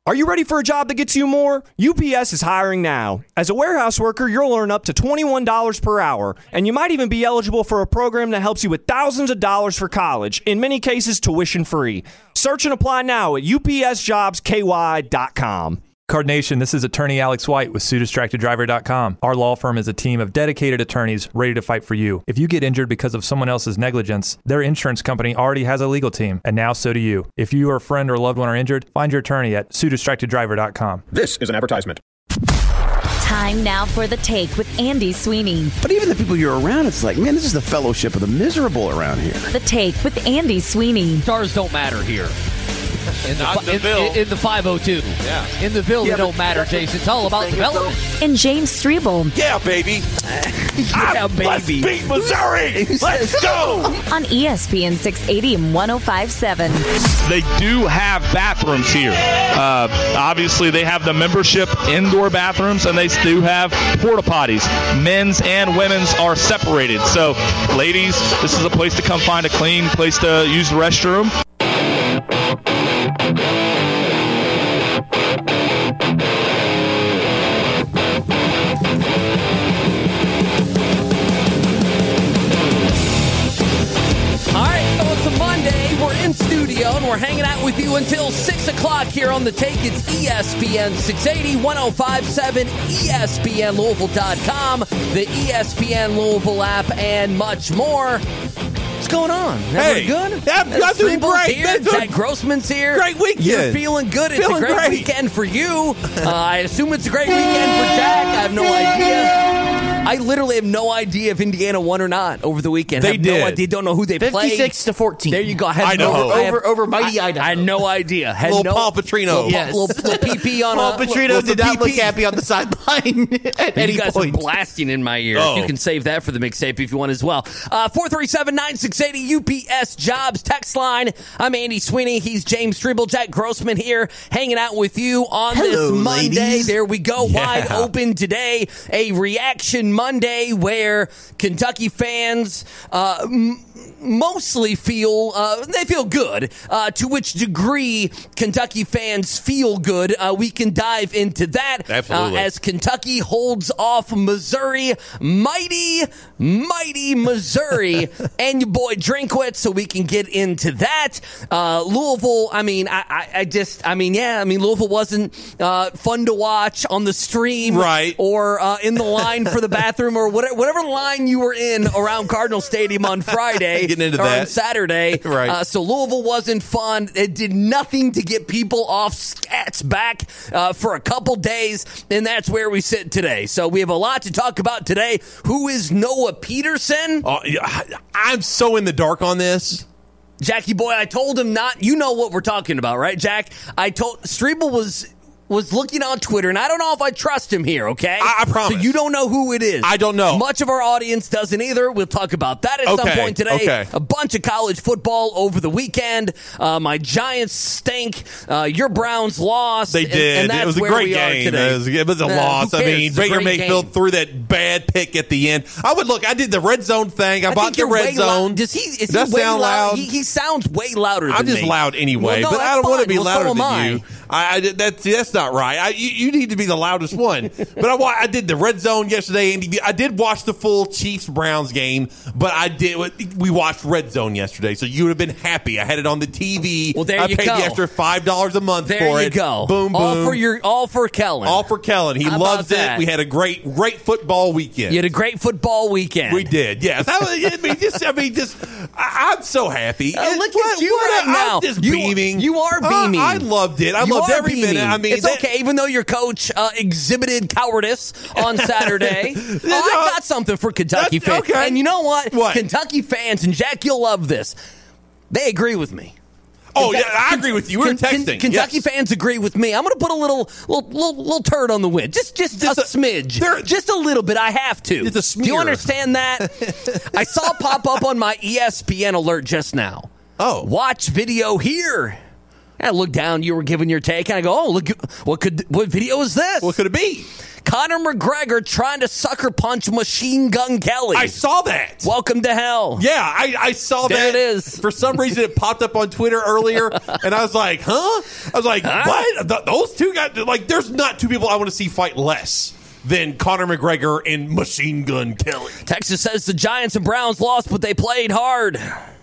Are you ready for a job that gets you more? UPS is hiring now. As a warehouse worker, you'll earn up to $21 per hour, and you might even be eligible for a program that helps you with thousands of dollars for college, in many cases tuition free. Search and apply now at upsjobsky.com. Card Nation, this is attorney Alex White with SueDistractedDriver.com. Our law firm is a team of dedicated attorneys ready to fight for you. If you get injured because of someone else's negligence, their insurance company already has a legal team, and now so do you. If you or a friend or loved one are injured, find your attorney at SueDistractedDriver.com. This is an advertisement. Time now for The Take with Andy Sweeney. But even the people you're around, it's like, man, this is the fellowship of the miserable around here. The Take with Andy Sweeney. Stars don't matter here. In the 502. Yeah. In the Ville, they don't matter, Jason. It's all about development. And James Strebel. Yeah, baby. Let's beat Missouri. Let's go. On ESPN 680 and 105.7. They do have bathrooms here. Obviously, they have the membership indoor bathrooms, and they do have porta potties. Men's and women's are separated. So, ladies, this is a place to come find a clean place to use the restroom. Studio, and we're hanging out with you until 6 o'clock here on The Take. It's ESPN 680, 105.7, ESPNLouisville.com, the ESPN Louisville app, and much more. What's going on? Hey, good? I'm doing great. Here. Jack Grossman's here. Great weekend. You're feeling good. It's a great weekend for you. I assume it's a great weekend for Jack. I have no idea. I literally have no idea if Indiana won or not over the weekend. They did. No idea. Don't know who they played. 56-14. There you go. I know. Over mighty Idaho. I had no idea. Had little Paul Petrino. Little PP on Paul Petrino did not look happy on the sideline at any you guys point. are blasting in my ear. Oh. You can save that for the mixtape if you want as well. 437-9680 UPS Jobs text line. I'm Andy Sweeney. He's James Strebel. Jack Grossman here, hanging out with you on this Monday. Ladies. There we go. Yeah. Wide open today. A reaction Monday where Kentucky fans mostly feel they feel good. To which degree Kentucky fans feel good, we can dive into that. Absolutely. As Kentucky holds off Missouri, mighty Missouri, and your boy Drinkwitz, so we can get into that. Louisville, Louisville wasn't fun to watch on the stream, right? Or in the line for the bathroom, or whatever line you were in around Cardinal Stadium on Friday. Getting into or that on Saturday. Right. So Louisville wasn't fun. It did nothing to get people off Scats back for a couple days, and that's where we sit today. So we have a lot to talk about today. Who is Noah Peterson? I'm so in the dark on this. Jackie boy, I told him not. You know what we're talking about, right, Jack? I told Strebel was looking on Twitter, and I don't know if I trust him here, okay? I promise. So you don't know who it is. I don't know. Much of our audience doesn't either. We'll talk about that at some point today. Okay. A bunch of college football over the weekend. My Giants stink. Your Browns lost. They did. And that's it was a where great we are game. today. It was a loss. Who I cares? mean, It's a Baker great Mayfield game. threw that bad pick at the end. I did the red zone thing. I bought think the you're red way zone. Does he Does that way sound loud? loud? He sounds way louder than I'm just me. loud anyway, Well, no, but I don't that's want to fine. be Well, louder so am than I. you. That's not right. You need to be the loudest one. But I did the red zone yesterday, Andy. I did watch the full Chiefs-Browns game, but we watched red zone yesterday, so you would have been happy. I had it on the TV. Well, there I you paid go. the extra $5 a month There for you it. go. Boom, boom. All for Kellen. All for Kellen. He How loves about it. that? We had a great football weekend. You had a great football weekend. We did, yes. I'm so happy. Look at you right now. I'm just beaming. You are beaming. I loved it. I loved every minute. I mean, it's okay, even though your coach exhibited cowardice on Saturday. I got something for Kentucky fans. Okay. And you know what? What? Kentucky fans, and Jack, you'll love this. They agree with me. Oh, yeah, I agree with you. We were texting. Kentucky Yes. fans agree with me. I'm going to put a little turd on the wind. Just a smidge. Just a little bit. I have to. It's a smear. Do you understand that? I saw it pop up on my ESPN alert just now. Oh. Watch video here. And I looked down. You were giving your take. And I go, oh, look, what video is this? What could it be? Conor McGregor trying to sucker punch Machine Gun Kelly. I saw that. Welcome to hell. Yeah, I saw There that. it is. For some reason, it popped up on Twitter earlier, and I was like, huh? I was like, what? Those two guys, like, there's not two people I want to see fight less than Conor McGregor and Machine Gun Kelly. Texas says the Giants and Browns lost, but they played hard.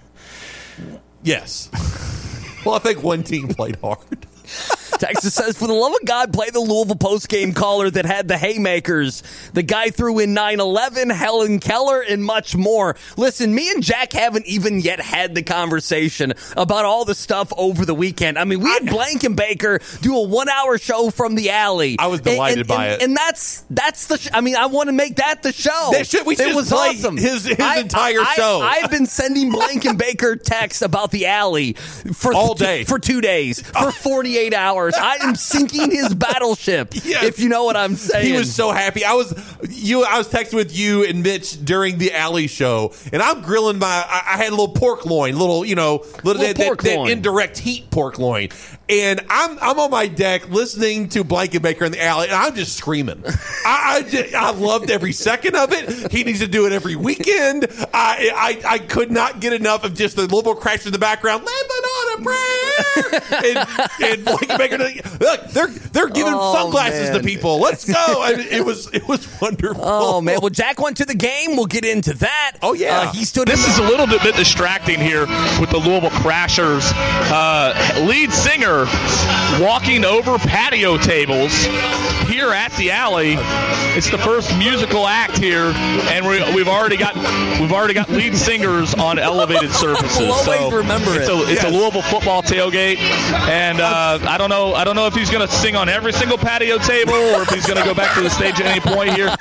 Yes. Well, I think one team played hard. Texas says, for the love of God, play the Louisville postgame caller that had the haymakers. The guy threw in 9/11, Helen Keller, and much more. Listen, me and Jack haven't even yet had the conversation about all the stuff over the weekend. I mean, we had Blankenbaker do a 1-hour show from the alley. I was delighted by it. And that's the I mean, I want to make that the show. We should it was play awesome. his entire show. I've been sending Blankenbaker texts about the alley for all day. For 2 days, for 48 hours. I am sinking his battleship, yes. if you know what I'm saying. He was so happy. I was texting with you and Mitch during the alley show, and I'm grilling I had a little pork loin, that indirect heat pork loin. And I'm on my deck listening to Blankenbaker in the alley, and I'm just screaming. I loved every second of it. He needs to do it every weekend. I could not get enough of just the Louisville crash in the background. Living on a prayer. and Blankenbaker, look, they're giving sunglasses to people. Let's go. I mean, it was wonderful. Oh man! Well, Jack went to the game. We'll get into that. Oh yeah. He stood. This is a little bit distracting here with the Louisville Crashers lead singer walking over patio tables here at the alley. It's the first musical act here, and we've already got lead singers on elevated surfaces. We'll always remember it's a Louisville football tailgate, and I don't know if he's going to sing on every single patio table or if he's going to go back to the stage at any point here.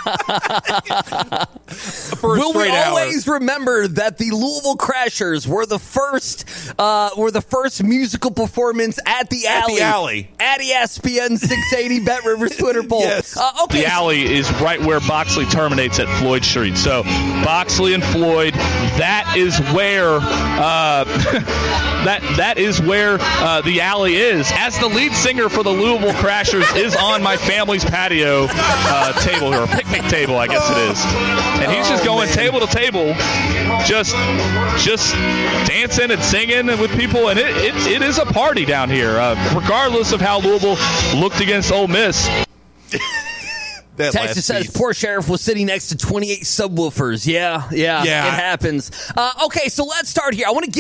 Will we always remember that the Louisville Crashers were the first musical performance at the alley. At ESPN 680 Bet Rivers Twitter poll. Yes. The alley is right where Boxley terminates at Floyd Street. So Boxley and Floyd, that is where that is where the alley is. As the lead singer for the Louisville Crashers is on my family's patio table, or picnic table, I guess it is. And he's just going table to table, just dancing and singing with people, and it is a party down here, regardless of how Louisville looked against Ole Miss. Texas says poor sheriff was sitting next to 28 subwoofers. Yeah, it happens. Okay, so let's start here. I want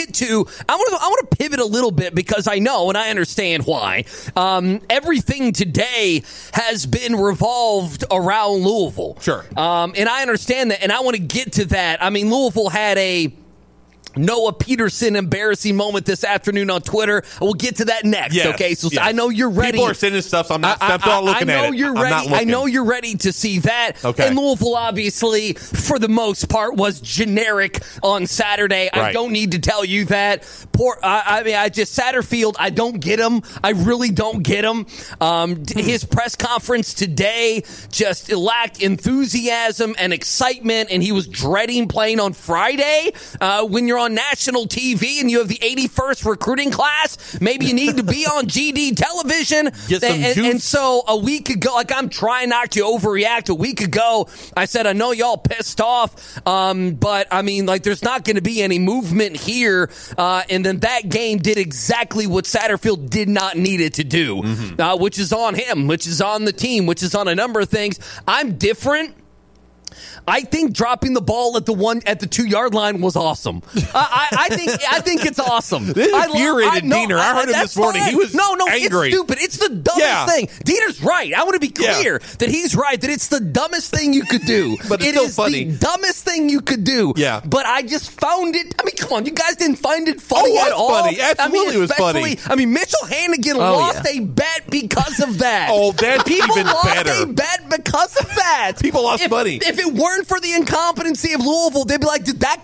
to pivot a little bit because I know and I understand why. Everything today has been revolved around Louisville. Sure. And I understand that, and I want to get to that. I mean, Louisville had a Noah Peterson embarrassing moment this afternoon on Twitter. We'll get to that next. Yes, okay, so yes. I know you're ready. People are sending stuff, so I'm not looking at it. I know you're ready. I know you're ready to see that. Okay. And Louisville, obviously, for the most part, was generic on Saturday. Right. I don't need to tell you that. Satterfield, I don't get him. I really don't get him. His press conference today just lacked enthusiasm and excitement, and he was dreading playing on Friday. When you're on national TV and you have the 81st recruiting class, maybe you need to be on GD television. Get some juice. And so a week ago, I'm trying not to overreact. A week ago, I said, I know y'all pissed off, but I mean, there's not going to be any movement here. And then that game did exactly what Satterfield did not need it to do, which is on him, which is on the team, which is on a number of things. I'm different. I think dropping the ball at the 2-yard line was awesome. I think it's awesome. This infuriated Diener. I heard him this morning. He was angry. It's stupid. It's the dumbest thing. Diener's right. I want to be clear that he's right, that it's the dumbest thing you could do. But it's still funny. The dumbest thing you could do. Yeah. But I just found it. I mean, come on. You guys didn't find it funny at all? Funny. Absolutely, it was funny. I mean, Mitchell Hannigan lost a bet because of that. Oh, that's People even lost better. a bet because of that. People lost money. If it weren't for the incompetency of Louisville, they'd be like, did that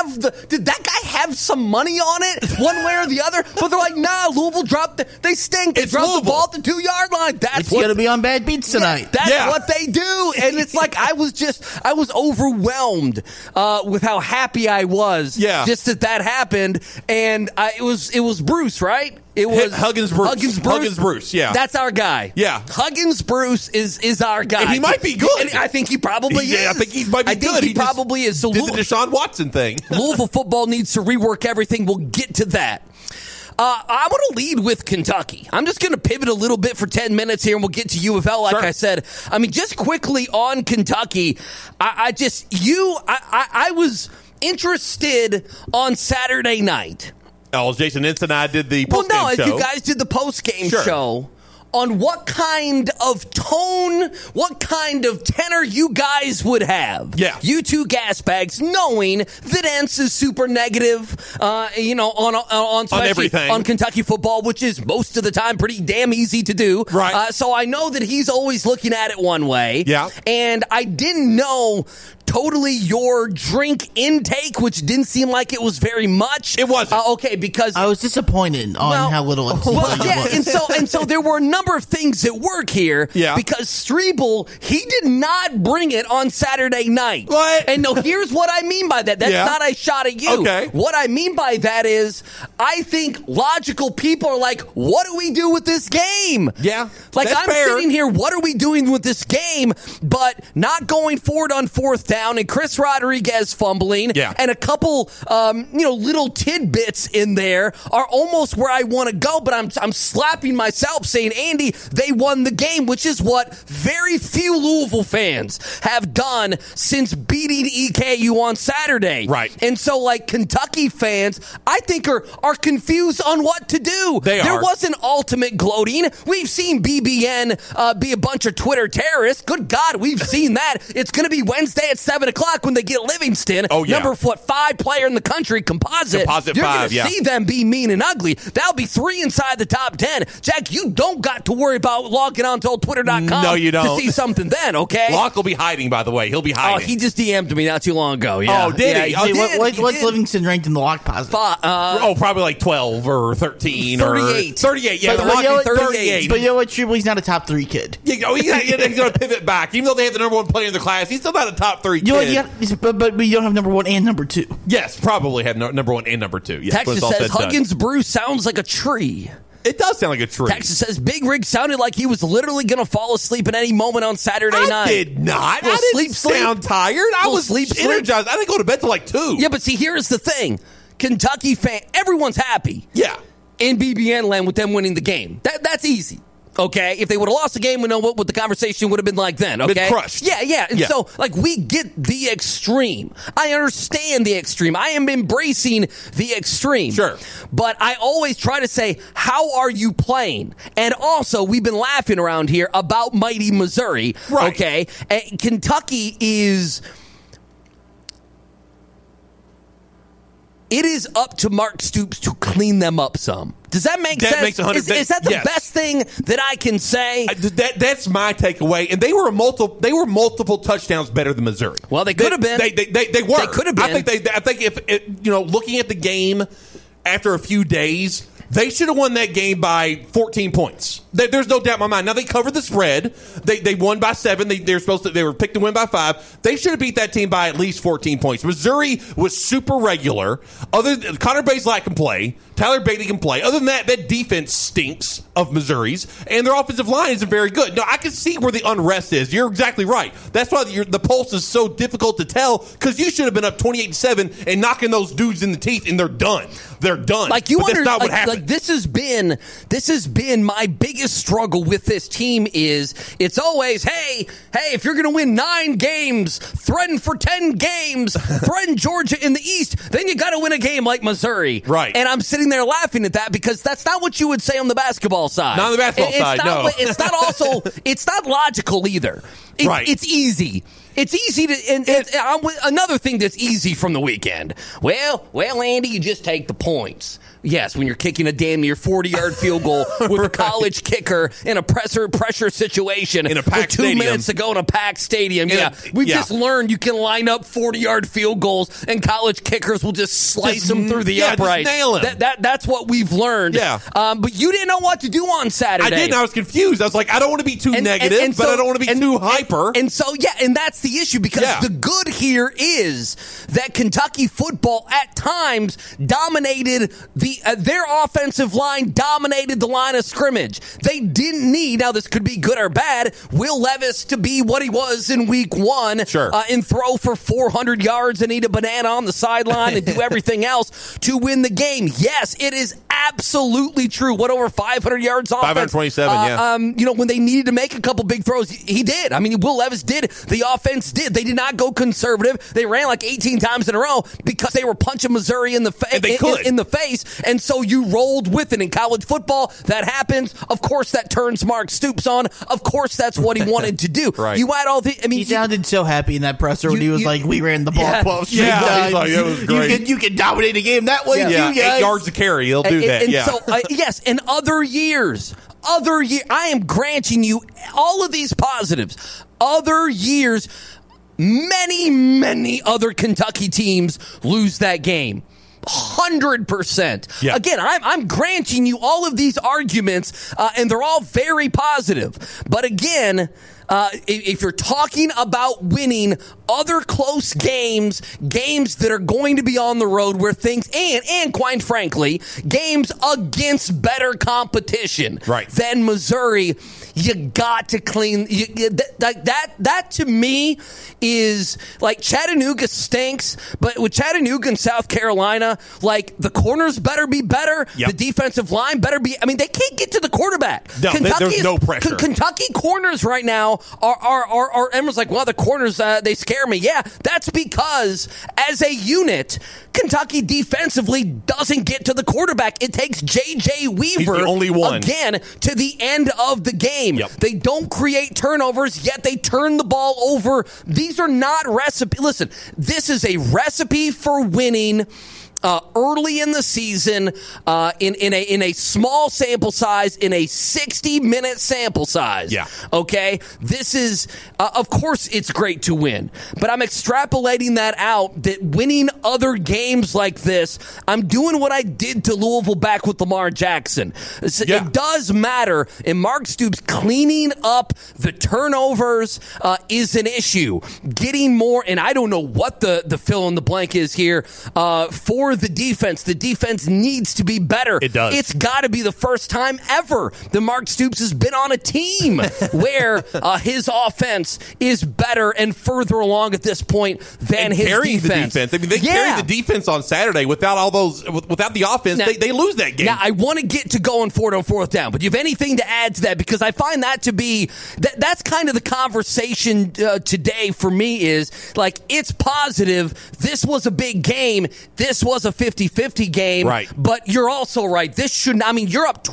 guy have some money on it one way or the other? But they're like, nah, Louisville they stink. They dropped the ball at the 2-yard line. It's going to be on Bad Beats tonight. That's what they do. And it's like, I was overwhelmed with how happy I was just that happened. And it was Bruce, right? It was Huggins Bruce, yeah. That's our guy. Yeah. Huggins Bruce is our guy. And he might be good. And I think he probably is. Yeah, I think he might be good. I think he probably is. So did the Deshaun Watson thing. Louisville football needs to rework everything. We'll get to that. I want to lead with Kentucky. I'm just going to pivot a little bit for 10 minutes here, and we'll get to U of L, like I said. I mean, just quickly on Kentucky, I was interested on Saturday night. Oh, Jason Ince and I did the post-game show. You guys did the post-game show on what kind of tone, what kind of tenor you guys would have. Yeah. You two gas bags, knowing that Ince is super negative, on everything. On Kentucky football, which is most of the time pretty damn easy to do. Right. So I know that he's always looking at it one way. Yeah. And I didn't know totally your drink intake, which didn't seem like it was very much. It wasn't. Okay, because I was disappointed on how little it was. and so there were a number of things at work here. Yeah. Because Strebel, he did not bring it on Saturday night. What? And no, here's what I mean by that. That's not a shot at you. Okay. What I mean by that is, I think logical people are like, what do we do with this game? Yeah. Like, that's I'm fair. sitting here, what are we doing with this game? But not going forward on fourth down, and Chris Rodriguez fumbling, and a couple, little tidbits in there are almost where I want to go. But I'm slapping myself, saying, Andy, they won the game, which is what very few Louisville fans have done since beating EKU on Saturday. Right. And so, like, Kentucky fans, I think are confused on what to do. There wasn't ultimate gloating. We've seen BBN be a bunch of Twitter terrorists. Good God, we've seen that. It's going to be Wednesday at 7 o'clock when they get Livingston. Oh, yeah. Number 5 player in the country, composite. Composite You're 5, going to see them be mean and ugly. That'll be 3 inside the top 10. Jack, you don't got to worry about logging on to Twitter.com no, you don't. to see something then, okay? Locke will be hiding, by the way. He'll be hiding. Oh, he just DM'd me not too long ago. Yeah. Oh, did he? What's Livingston ranked in the lock posit? Probably like 12 or 13 38. or 38. Yeah, But, the lock is 38. 38. But you know what, Strebel, he's not a top 3 kid. He's going to pivot back. Even though they have the number 1 player in the class, he's still not a top 3 kid. You know what, but you don't have number 1 and number 2. Yes, probably have number 1 and number 2. Yes, Texas says Huggins Bruce sounds like a tree. It does sound like a tree. Texas says Big Rig sounded like he was literally going to fall asleep at any moment on Saturday night. I did not. I didn't sound tired. I was energized. I didn't go to bed till like 2. Yeah, but see, here's the thing. Kentucky fan, everyone's happy. Yeah. In BBN land with them winning the game. That's easy. Okay, if they would have lost the game, we know what the conversation would have been like then, okay? Been crushed. Yeah. And so, like, we get the extreme. I understand the extreme. I am embracing the extreme. Sure. But I always try to say, how are you playing? And also, we've been laughing around here about mighty Missouri, right? Okay? And Kentucky is... It is up to Mark Stoops to clean them up some. Does that make sense? Makes 100. Is that the best thing that I can say? That's my takeaway. And they were multiple touchdowns better than Missouri. Well, they could have been. They were. They could have been. I think if looking at the game after a few days, they should have won that game by 14 points. There's no doubt in my mind. Now they covered the spread. They won by 7. They were picked to win by 5. They should have beat that team by at least 14 points. Missouri was super regular. Connor Bazelak can play. Tyler Beatty can play. Other than that, that defense stinks of Missouri's, and their offensive line isn't very good. No, I can see where the unrest is. You're exactly right. That's why the pulse is so difficult to tell, because you should have been up 28-7 and knocking those dudes in the teeth, and they're done. They're done. Like you that's not what happened. Like this has been my biggest struggle with this team. Is it's always hey, if you're going to win 9 games, threaten for 10 games, threaten Georgia in the East, then you got to win a game like Missouri, right? And I'm sitting there laughing at that because that's not what you would say on the basketball side. Not on the basketball side, no. It's not also. It's not logical either. Right. It's easy. It's easy to, and another thing that's easy from the weekend. Well, Andy, you just take the points. Yes, when you're kicking a damn near 40-yard field goal with a college kicker in a pressure situation in a packed with 2 stadium. Minutes to go in a packed stadium. We've just learned you can line up 40-yard field goals and college kickers will just slice them through the upright. Just nail him. That's what we've learned. Yeah. But you didn't know what to do on Saturday. I didn't. I was confused. I was like, I don't want to be too negative, but I don't want to be too hyper. And so, and that's the issue, because the good here is that Kentucky football at times dominated their offensive line, dominated the line of scrimmage. They didn't need, now this could be good or bad, Will Levis to be what he was in week 1 and throw for 400 yards and eat a banana on the sideline and do everything else to win the game. Yes, it is absolutely true. What, over 500 yards offense? 527, when they needed to make a couple big throws, he did. I mean, Will Levis did. The offense did. They did not go conservative. They ran like 18 times in a row because they were punching Missouri in the face, and so you rolled with it. In college football, that happens. Of course, that turns Mark Stoops on. Of course, that's what he wanted to do. Right. You add all the. I mean, he sounded so happy in that presser when he was like, "We ran the ball 12 straight times. He's like, it was great. You can dominate a game that way too, guys. 8 yards to carry. He'll do that. And so, yes, in other years, I am granting you all of these positives. Other years, many other Kentucky teams lose that game. 100%. Yeah. Again, I'm granting you all of these arguments, and they're all very positive. But again, if you're talking about winning other close games that are going to be on the road where things, and quite frankly, games against better competition than Missouri, you got to clean. That to me is like Chattanooga stinks, but with Chattanooga and South Carolina, like the corners better be better, the defensive line better be. I mean, they can't get to the quarterback. No, there's no pressure. Kentucky corners right now are Emma's like, well, the corners they scare me. Yeah, that's because as a unit, Kentucky defensively doesn't get to the quarterback. It takes J.J. Weaver, he's the only one, again, to the end of the game. Yep. They don't create turnovers, yet they turn the ball over. These are not recipe. Listen, this is a recipe for winning early in the season, in a small sample size, in a 60-minute sample size. Yeah. Okay? This is, of course, it's great to win. But I'm extrapolating that out, that winning other games like this, I'm doing what I did to Louisville back with Lamar Jackson. It does matter. And Mark Stoops cleaning up the turnovers is an issue. Getting more, and I don't know what the fill in the blank is here, for the defense. The defense needs to be better. It does. It's got to be the first time ever that Mark Stoops has been on a team where his offense is better and further along at this point than his defense. The defense. I mean, they carried the defense on Saturday without all those, without the offense. Now, they lose that game. Now, I want to get to going for it on fourth down, but do you have anything to add to that? Because I find that to be, that's kind of the conversation today for me is like, it's positive. This was a big game. This was a 50-50 game, right? But you're also right. This shouldn't. I mean, you're up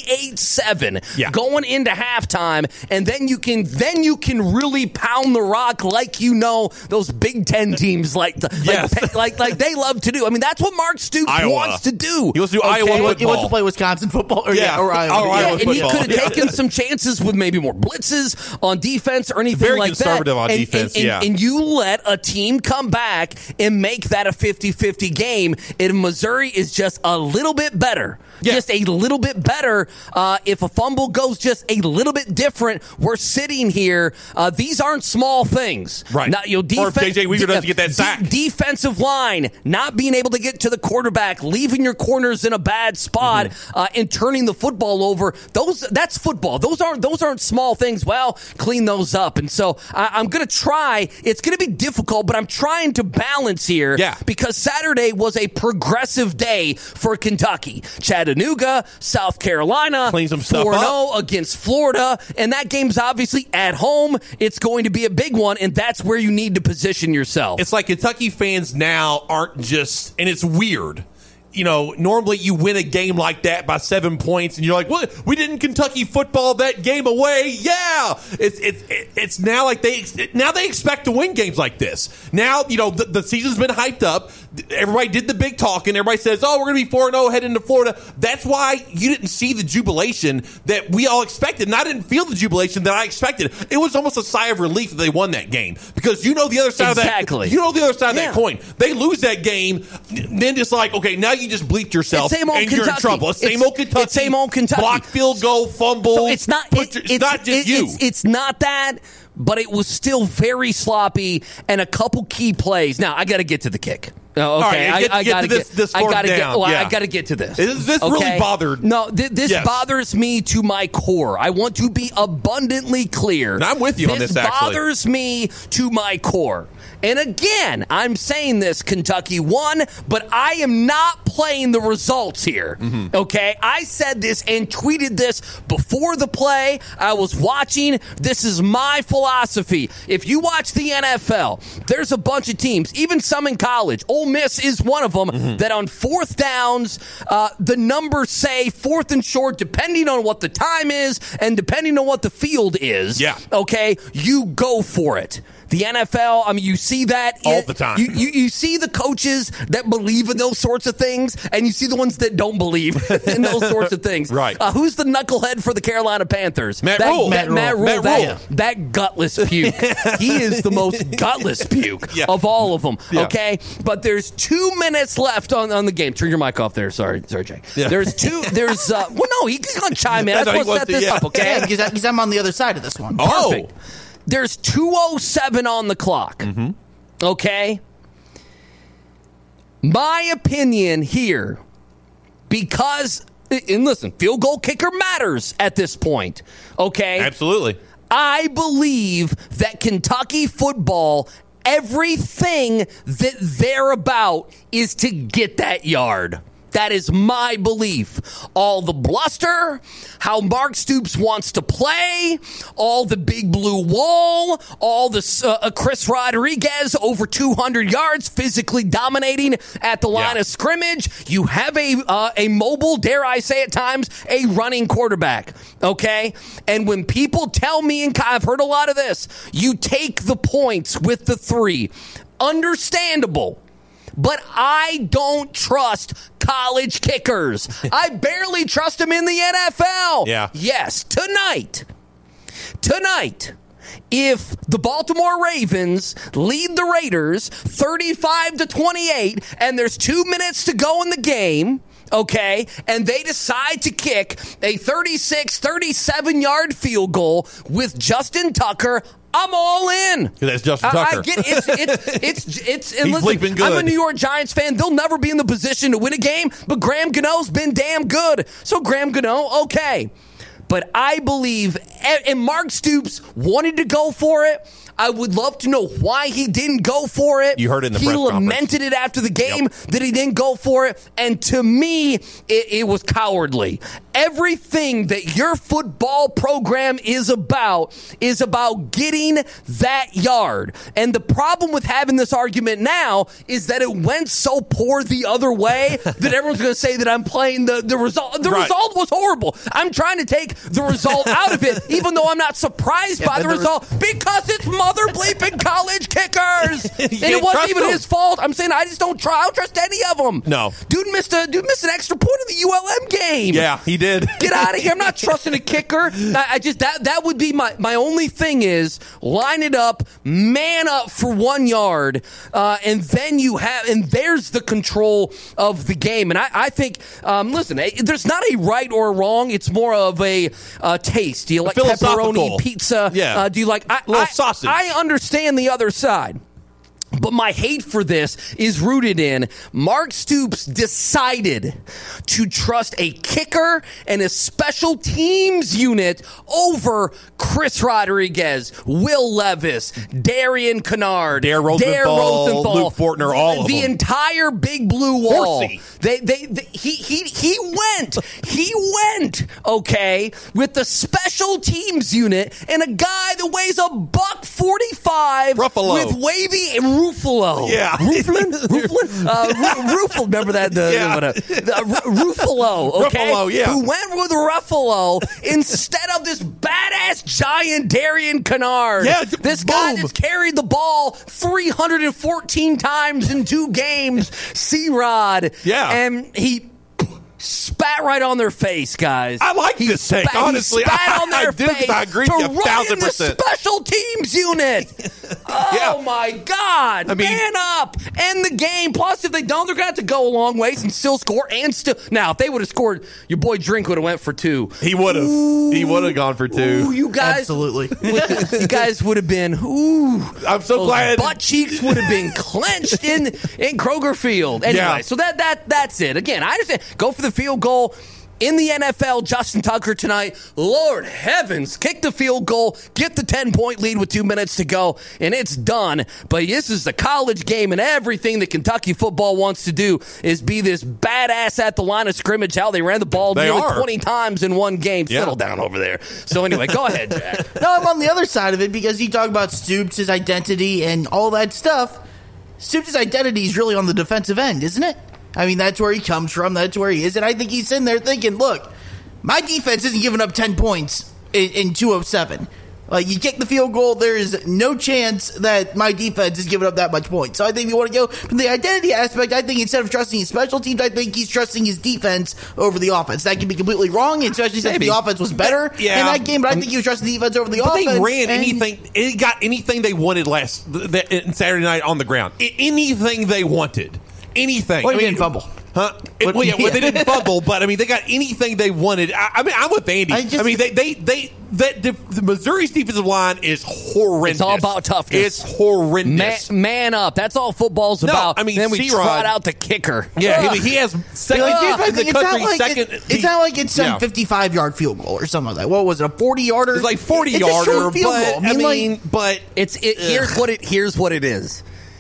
28-7 going into halftime, and then you can really pound the rock like those Big Ten teams like they love to do. I mean, that's what Mark Stoops wants to do. He wants to do Iowa football. He wants to play Wisconsin football, or and Iowa he could have taken some chances with maybe more blitzes on defense or anything Very like that. Very conservative on defense, and you let a team come back and make that a 50-50 game. And Missouri is just a little bit better. Just a little bit better. If a fumble goes just a little bit different, we're sitting here. These aren't small things. Right. Not, or if J.J. Weaver doesn't get that sack. Defensive line, not being able to get to the quarterback, leaving your corners in a bad spot, and turning the football over. That's football. Those aren't small things. Well, clean those up. And so I'm going to try. It's going to be difficult, but I'm trying to balance here. Yeah. Because Saturday was a progressive day for Kentucky. Chattanooga, South Carolina, clean some stuff 4-0 against Florida, and that game's obviously at home. It's going to be a big one, and that's where you need to position yourself. It's like Kentucky fans now aren't just, and it's weird. You know, normally you win a game like that by 7 points, and you're like, "What? We didn't Kentucky football that game away." Yeah, it's now like they expect to win games like this. Now, you know, the season's been hyped up. Everybody did the big talking. Everybody says, "Oh, we're going to be 4-0 heading into Florida." That's why you didn't see the jubilation that we all expected, and I didn't feel the jubilation that I expected. It was almost a sigh of relief that they won that game because you know the other side of that. You know the other side of that coin. They lose that game, then it's like, okay, now you just bleeped yourself and you're in trouble. It's same old Kentucky. It's same old Kentucky. Block, field goal, fumble. So it's not. It's not just you. It's not that. but it was still very sloppy and a couple key plays. Now, I got to get to the kick. Oh, okay, right, I got to get to this. I got to get to this. This really bothered. No, this bothers me to my core. I want to be abundantly clear. And I'm with you on this. This bothers me to my core. And again, I'm saying this, Kentucky won, but I am not playing the results here. Okay? I said this and tweeted this before the play. I was watching. This is my philosophy. If you watch the NFL, there's a bunch of teams, even some in college. Ole Miss is one of them that on fourth downs, the numbers say fourth and short, depending on what the time is and depending on what the field is. Yeah. Okay? You go for it. The NFL, I mean, you see that all the time. You see the coaches that believe in those sorts of things, and you see the ones that don't believe in those sorts of things. Right. Who's the knucklehead for the Carolina Panthers? Matt Rule. Matt Rule. That gutless puke. He is the most gutless puke of all of them. Yeah. Okay? But there's 2 minutes left on the game. Turn your mic off there. Sorry, Jay. Yeah. He's going to chime in. I just want to set this up, okay? Yeah, because I'm on the other side of this one. Perfect. There's 2:07 on the clock. Okay? My opinion here, because, and listen, field goal kicker matters at this point. Okay? Absolutely. I believe that Kentucky football, everything that they're about is to get that yard. That is my belief. All the bluster, how Mark Stoops wants to play, all the big blue wall, all the Chris Rodriguez over 200 yards physically dominating at the line of scrimmage. You have a mobile, dare I say at times, a running quarterback. Okay? And when people tell me, and I've heard a lot of this, you take the points with the 3. Understandable. But I don't trust college kickers. I barely trust them in the NFL. Yeah. Yes, tonight, if the Baltimore Ravens lead the Raiders 35-28 and there's 2 minutes to go in the game, okay, and they decide to kick a 36, 37-yard field goal with Justin Tucker, I'm all in. That's Justin Tucker. I get it's and He's listen, bleeping good. I'm a New York Giants fan. They'll never be in the position to win a game, but Graham Gano's been damn good. So Graham Gano, okay. But I believe, and Mark Stoops wanted to go for it. I would love to know why he didn't go for it. You heard it in the press conference. He lamented it after the game that he didn't go for it. And to me, it was cowardly. Everything that your football program is about getting that yard. And the problem with having this argument now is that it went so poor the other way that everyone's going to say that I'm playing the result. The result was horrible. I'm trying to take the result out of it, even though I'm not surprised by the result, because it's mother bleeping college kickers. And it wasn't even his fault. I'm saying I don't trust any of them. No. Dude missed an extra point in the ULM game. Yeah, he did. Get out of here. I'm not trusting a kicker. I just that would be my only thing is line it up, man up for 1 yard, and then there's the control of the game. And I think, listen, there's not a right or a wrong. It's more of a taste. Do you like pepperoni pizza? Yeah. Do you like a little sausage? I understand the other side. But my hate for this is rooted in Mark Stoops decided to trust a kicker and a special teams unit over Chris Rodriguez, Will Levis, Darian Kennard, Dare Rosenthal, Luke Fortner, all of them. The entire big blue wall. Horsey. He went, okay, with the special teams unit and a guy that weighs $145 Ruffalo. with wavy and Ruffalo. Yeah. Ruffalo? Remember that? Ruffalo, okay? Ruffalo, yeah. Who went with Ruffalo instead of this badass giant Darian Kennard. Yeah, this guy that's carried the ball 314 times in 2 games, C-Rod. Yeah. And he spat right on their face, guys. I like this take, honestly. He spat on their face. I agree to with you 1,000%. run in the special teams unit. Oh, my God. I mean- Man up. End the game. Plus, if they don't, they're going to have to go a long ways and still score. Now, if they would have scored, your boy Drink would have went for 2. He would have. He would have gone for 2. Ooh, you guys. Absolutely. You guys would have been, I'm so those glad. butt cheeks would have been clenched in Kroger Field. Anyway, Yeah. so that's it. Again, I understand. Go for the field goal. In the NFL, Justin Tucker tonight, Lord heavens, kick the field goal, get the 10-point lead with 2 minutes to go, and it's done. But this is the college game, and everything that Kentucky football wants to do is be this badass at the line of scrimmage, how they ran the ball They nearly are. 20 times in one game. Yeah. Settle down over there. So anyway, go ahead, Jack. No, I'm on the other side of it because you talk about Stoops' his identity and all that stuff. Stoops' identity is really on the defensive end, isn't it? I mean, that's where he comes from. That's where he is. And I think he's in there thinking, look, my defense isn't giving up 10 points in 207. Like, you kick the field goal, there is no chance that my defense is giving up that much points. So I think if you want to go from the identity aspect, I think instead of trusting his special teams, I think he's trusting his defense over the offense. That can be completely wrong, especially since the offense was better in that game. But I think he was trusting the defense over the offense. They ran anything. It got anything they wanted Saturday night on the ground. Anything they wanted. Anything. Well, he didn't fumble. Huh? They didn't fumble, but I mean, they got anything they wanted. I mean, I'm with Andy. The Missouri's defensive line is horrendous. It's all about toughness. It's horrendous. Man up. That's all football's about. I mean, then we C-Rod, trot out the kicker. Yeah, I mean, he has second in the country. It's not like it's some 55-yard field goal or something like that. What was it, a 40-yarder? It's like 40-yarder, it's a short field but goal. Here's what it is.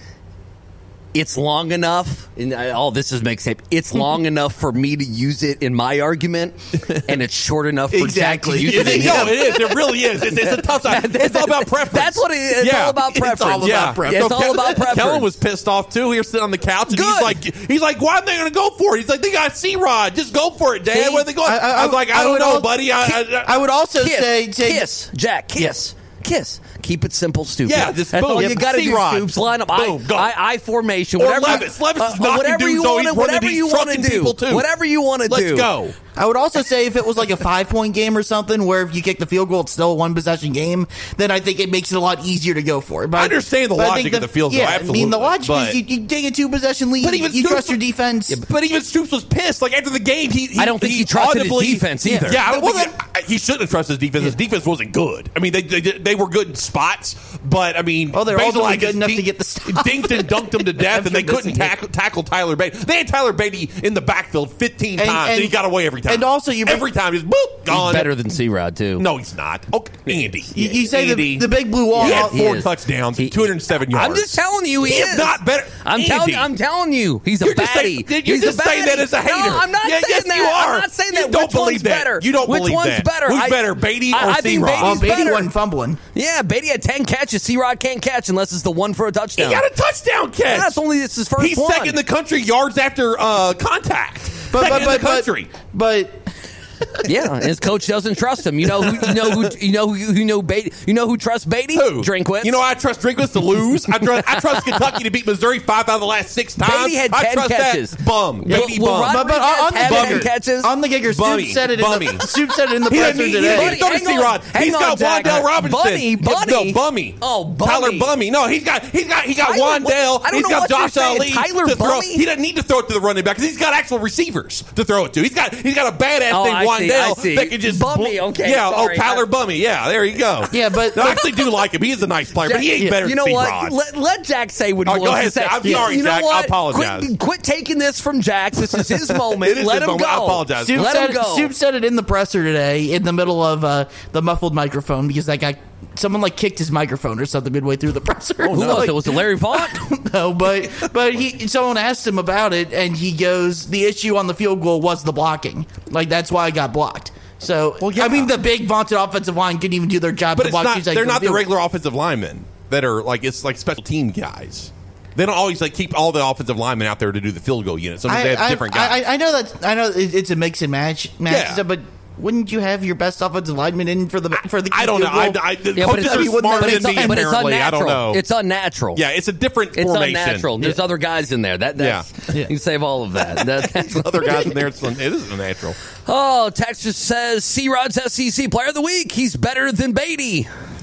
It's long enough, and all this is mixtape. It's long enough for me to use it in my argument, and it's short enough for Jack to use it in his. No, it is. It really is. It's a tough side. It's all about preference. That's what it is. It's all about preference. It's all about preference. It's all about preference. Kellen was pissed off too. He was sitting on the couch, and he's like, "Why are they going to go for it?" He's like, "They got C-Rod. Just go for it, Dad." Where are they going? I was like, "I don't know, buddy." I would also say, kiss, Jack, kiss. Keep it simple, stupid. Yeah, just that's boom. all you got to do. Stoops, line up, boom, go. I formation, or whatever. Levis is knocking dudes, so he's whatever you want to do. Whatever you want to do. Let's go. I would also say if it was like a 5-point game or something, where if you kick the field goal, it's still a 1-possession game, then I think it makes it a lot easier to go for it. But I understand the logic of the field goal. Yeah, absolutely. I mean, the logic is you take a 2-possession lead, you trust your defense. Yeah, but even Stoops was pissed. Like after the game, I don't think he trusted his defense either. Yeah, I don't think he shouldn't have trusted his defense. His defense wasn't good. I mean, they were good in spots, but I mean, they're all good enough to get the stop. Dinked and dunked him to death, and they couldn't tackle Tyler Beatty. They had Tyler Beatty in the backfield 15 times, and he got away every time. And also, every time he's boop gone. He's better than C-Rod too. No, he's not. Okay, Andy. You say Andy. the big blue wall. He had 4 touchdowns, 207 yards. I'm just telling you, he is not better. I'm telling you, he's a baddie. You're just saying that as a hater. No, I'm not saying yes, that. You are. I'm not saying that. You don't Which believe one's that. better? You don't Which believe one's that. better? Who's better, Beatty or I think C-Rod? Beatty's Beatty better. wasn't fumbling. Yeah, Beatty had 10 catches. C-Rod can't catch unless it's the one for a touchdown. He got a touchdown catch. That's only this is first He's one. second in the country yards after contact. Second in the country. But yeah, and his coach doesn't trust him. You know who trusts Beatty? Who? Drinkwitz. You know I trust Drinkwitz to lose. I trust Kentucky to beat Missouri 5 out of the last 6 times. Beatty had 10 I trust catches. That. Bum. Beatty bum. But on the catches. On the kicker, Stoops said it in the presser today. He's got Wandale Robinson. Bunny. No, Bummy. Oh, Bummy. Tyler Bummy. No, he got Wandale. He's got Josh Ali to throw. He doesn't need to throw it to the running back because he's got actual receivers to throw it to. He's got a badass named Wandale that can just Bummy. Okay, yeah. sorry. Tyler Bummy. Yeah, there you go. Yeah, but I actually do like him. He is a nice player, but he ain't better. You know than what? C-Rod. Let Jack say what he wants go ahead, to say. I'm sorry, you know Jack. what? I apologize. Quit taking this from Jack. This is his moment. It is Let his him moment. go. I apologize. Stoops said it in the presser today in the middle of the muffled microphone because that guy, someone kicked his microphone or something midway through the presser. Oh, who was it? Was it Larry Vaught? No, but someone asked him about it, and he goes, the issue on the field goal was the blocking. That's why I got blocked. So, I mean, the big vaunted offensive line couldn't even do their job. But to block they're not the regular offensive linemen that are it's like special team guys. They don't always keep all the offensive linemen out there to do the field goal unit. Sometimes they have different guys. I know it's a mix and match, but wouldn't you have your best offensive lineman in for the I don't know. Coaches are smarter than me, but it's apparently. unnatural. I don't know. It's unnatural. Yeah, it's a different formation. It's unnatural. There's other guys in there. You can save all of that. That's other guys in there. It is unnatural. Oh, Texas says C-Rod's SEC Player of the Week. He's better than Beatty.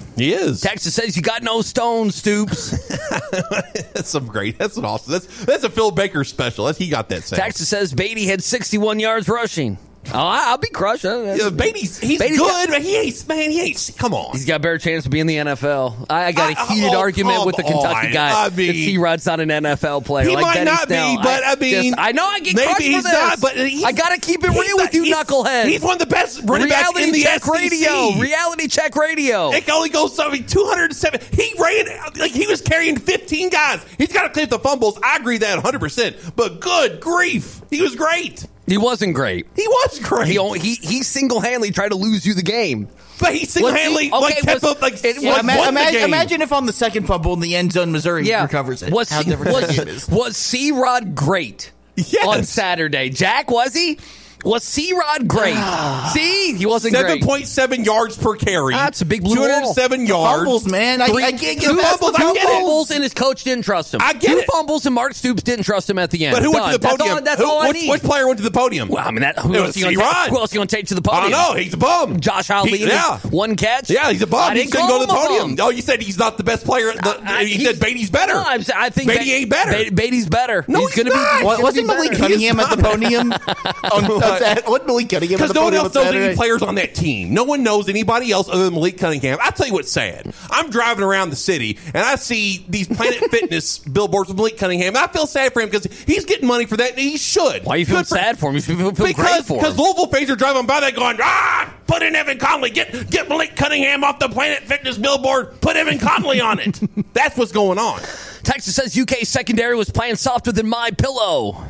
He is. Texas says you got no stones, Stoops. That's an awesome. That's a Phil Baker special. He got that sound. Texas says Beatty had 61 yards rushing. Oh, I'll be crushed. Yeah, Beatty's good, but he ain't. Come on. He's got a better chance to be in the NFL. I got a heated argument with the Kentucky guy. that C-Rod's not an NFL player. He might not be, but I know I get crushed for he's this. not, but I got to keep it real with you, knuckleheads. He's one of the best running backs in the SEC. Reality check radio. It only goes 207. He ran like he was carrying 15 guys. He's got to clear the fumbles. I agree with that 100%. But good grief, he was great. He wasn't great. He was great. He single-handedly tried to lose you the game. But he single-handedly kept up won the game. Imagine if on the second fumble in the end zone, Missouri recovers it. How different that game is. Was C-Rod great on Saturday? Jack, was he? Was C-Rod great? See? He wasn't great. 7.7 yards per carry. That's a big blue 207 yards. Fumbles, man. I can't get past two fumbles, and his coach didn't trust him. I get it. 2 fumbles, and Mark Stoops didn't trust him at the end. But who went to the podium? That's all I need. Which player went to the podium? Well, I mean, who else are you going to take to the podium? I don't know. He's a bum. Josh Ali, one catch? Yeah, he's a bum. He couldn't go to the podium. Oh, you said he's not the best player. You said Beatty's better. No, I think Beatty ain't better. Beatty's better. No, he's not. Wasn't Malik Cunningham at the podium? What Malik Cunningham? Because no one else knows any players on that team. No one knows anybody else other than Malik Cunningham. I'll tell you what's sad. I'm driving around the city, and I see these Planet Fitness billboards with Malik Cunningham, and I feel sad for him because he's getting money for that, and he should. Why are you feeling sad for him? You should feel great for him. Because Louisville fans are driving by that going, put in Evan Conley. Get Malik Cunningham off the Planet Fitness billboard. Put Evan Conley on it. That's what's going on. Texas says UK secondary was playing softer than my pillow.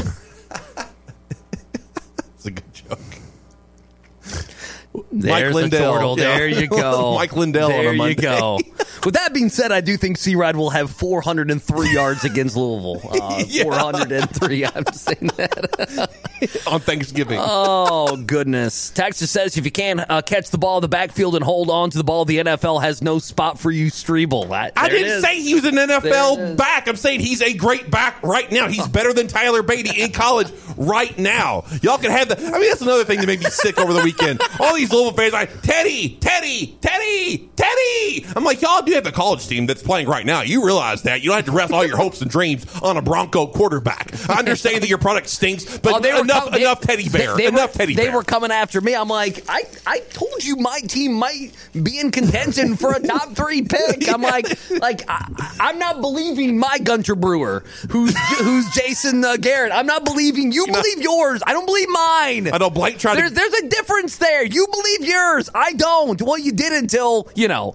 That's a good joke. There's Mike Lindell. There you go. Mike Lindell there on a Monday. You go. With that being said, I do think C-Rod will have 403 yards against Louisville. 403. I'm saying that. On Thanksgiving. Oh, goodness. Texas says if you can't catch the ball in the backfield and hold on to the ball, the NFL has no spot for you, Strebel. I didn't say he was an NFL back. I'm saying he's a great back right now. He's better than Tyler Beatty in college right now. Y'all can have that's another thing that made me sick over the weekend. All these Louisville fans are like, Teddy. I'm like, y'all do have a college team that's playing right now. You realize that. You don't have to rest all your hopes and dreams on a Bronco quarterback. I understand that your product stinks, but enough Teddy Bear. They were coming after me. I'm like, I told you my team might be in contention for a top 3 pick. I'm I'm not believing my Gunter Brewer, who's Jason Garrett. I'm not believing you. Believe yours. I don't believe mine. I know Blake tried to. There's a difference there. You believe yours. I don't. Well, you did until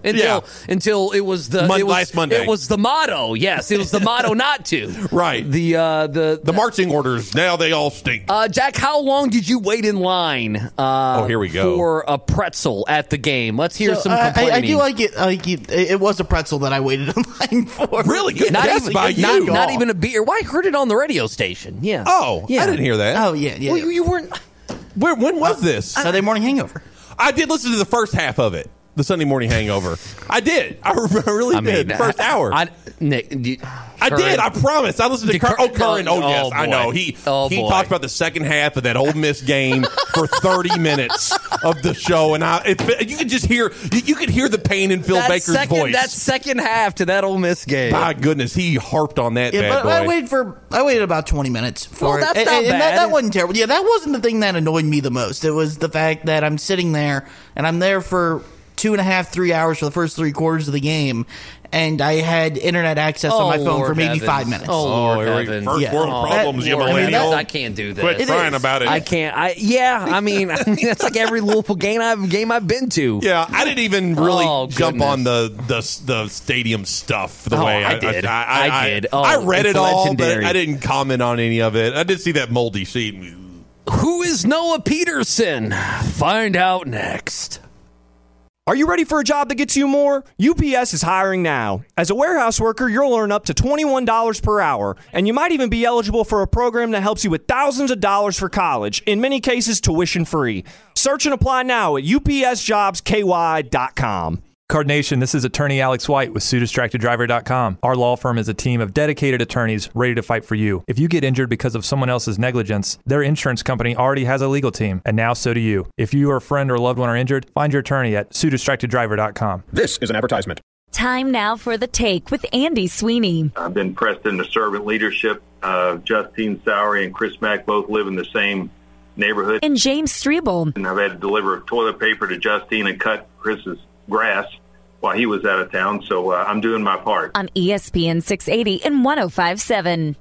it was last Monday. It was the motto. Yes, it was the motto not to. Right. The marching orders. Now they all stink. Jack, how long did you wait in line? Here we go. For a pretzel at the game. Let's hear some complaining. I do like it. It was a pretzel that I waited in line for. Really good. Not even a beer. Well, I heard it on the radio station. Yeah. Oh, yeah. I didn't hear that. Oh, yeah. Well, you weren't. When was this? Sunday Morning Hangover. I did listen to the first half of it. The Sunday Morning Hangover. I did. I really did. First hour. Nick, I did. I promise. I listened to Curran. Oh, yes. Boy. I know. He talked about the second half of that Ole Miss game for 30 minutes of the show, and you could just hear the pain in Phil Baker's voice. That second half to that Ole Miss game. My goodness, he harped on that bad boy. I waited about 20 minutes for it. That's not bad. That wasn't terrible. Yeah, that wasn't the thing that annoyed me the most. It was the fact that I'm sitting there, and I'm there for 2.5, 3 hours for the first 3 quarters of the game, and I had internet access on my phone for maybe 5 minutes. Oh, Lord heaven. First world problems, you millennial. I can't do this. Quit crying about it. I can't. That's like every Louisville game I've been to. Yeah, I didn't even really jump on the stadium stuff the way I did. I did. I read it all, but I didn't comment on any of it. I did see that moldy sheet. Who is Noah Peterson? Find out next. Are you ready for a job that gets you more? UPS is hiring now. As a warehouse worker, you'll earn up to $21 per hour, and you might even be eligible for a program that helps you with thousands of dollars for college, in many cases tuition free. Search and apply now at upsjobsky.com. Card Nation, this is attorney Alex White with SueDistractedDriver.com. Our law firm is a team of dedicated attorneys ready to fight for you. If you get injured because of someone else's negligence, their insurance company already has a legal team, and now so do you. If you or a friend or loved one are injured, find your attorney at SueDistractedDriver.com. This is an advertisement. Time now for The Take with Andy Sweeney. I've been pressed into servant leadership. Justine Sowery and Chris Mack both live in the same neighborhood. And James Strebel. And I've had to deliver toilet paper to Justine and cut Chris's grass while he was out of town. So I'm doing my part. On ESPN 680 and 105.7.